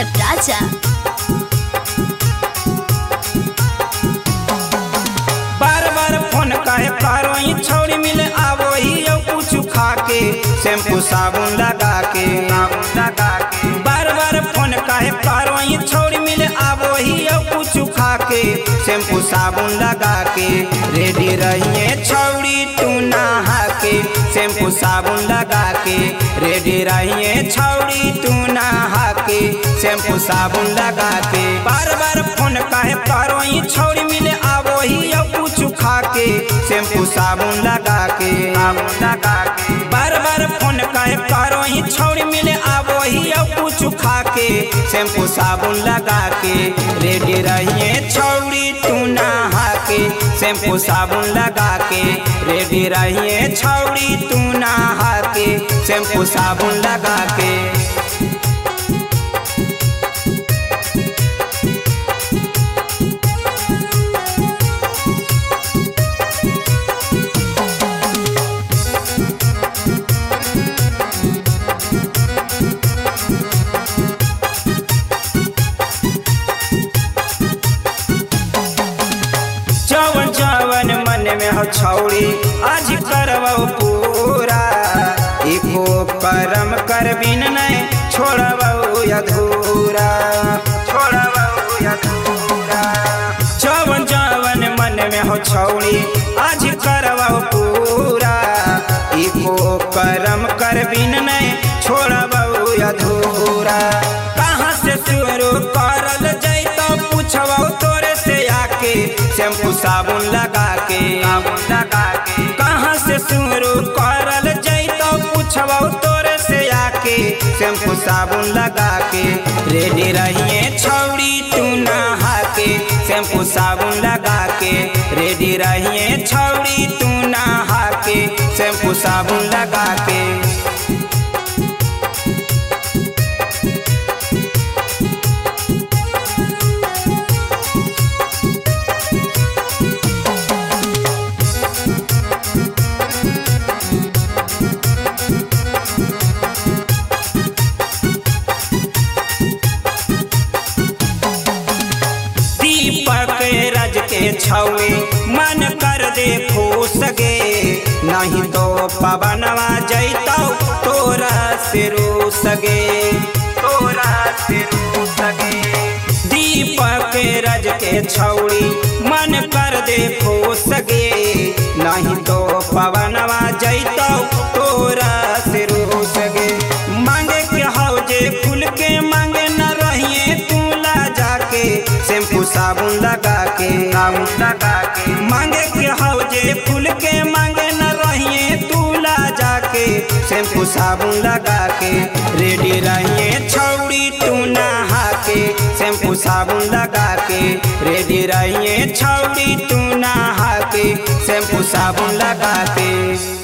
Raja. बार बार phone काहे करो छौड़ी मिले आवो ही कुछ खा के शैम्पू साबुन लगा के बार बार फोन काहे करो छौड़ी मिले आवो ही कुछ खा के शैम्पू साबुन लगा के रेडी रहिए छौड़ी तू नहा के शैम्पू साबुन लगा के रेडी रहिए छौड़ी तू नहा के शैम्पू साबुन लगा के बार बार फोन काहे करो छौड़ी मिले आवो ही कुछ खा के शैम्पू साबुन लगा के बार बार फोन काहे करो छौड़ी मिले आवो ही कुछ खा के शैम्पू साबुन लगा के रेडी रहिए छौड़ी तू नहा के शैम्पू साबुन लगा के रेडी रहिए छौड़ी तू नहा के शैम्पू साबुन लगा के जवन जवन मन में हो छौड़ी आज करबो पूरा एको करम कर बिन नहीं छोड़बो अधूरा जवन जवन मन में हो छौड़ी आज करबो पूरा एको करम कर बिन नहीं छोड़बो अधूरा कहाँ से शुरू करल जैतो पूछबो तोरे से आके शैम्पू साबुन लगा के कहाँ से शुरू करल जैतो पूछबो तोरे से आके शैम्पू साबुन लगा के रेडी रहिए छौड़ी तू नहा के शैम्पू साबुन लगा के रेडी रहिए छौड़ी तू नहा के शैम्पू साबुन लगा के दीपक रज के छौड़ी मन कर दे खुश गे नहीं तो पवनवा जैतो तोरा से रूस गे दीपक रज के छौड़ी मन कर दे खुश गे नहीं तो पवनवा जैतो तोरा से रूस गे मांगे के हौजे फूल के मांगे न रहिए तू ला जाके शैम्पू साबुन लगा के मांगे के हौजे फूल के मांगे न रहिए तू ला जाके शैम्पू साबुन लगा के रेडी रहिए छौड़ी तू नहा के शैम्पू साबुन लगा के रेडी रहिए छौड़ी तू नहा के शैम्पू साबुन लगा के।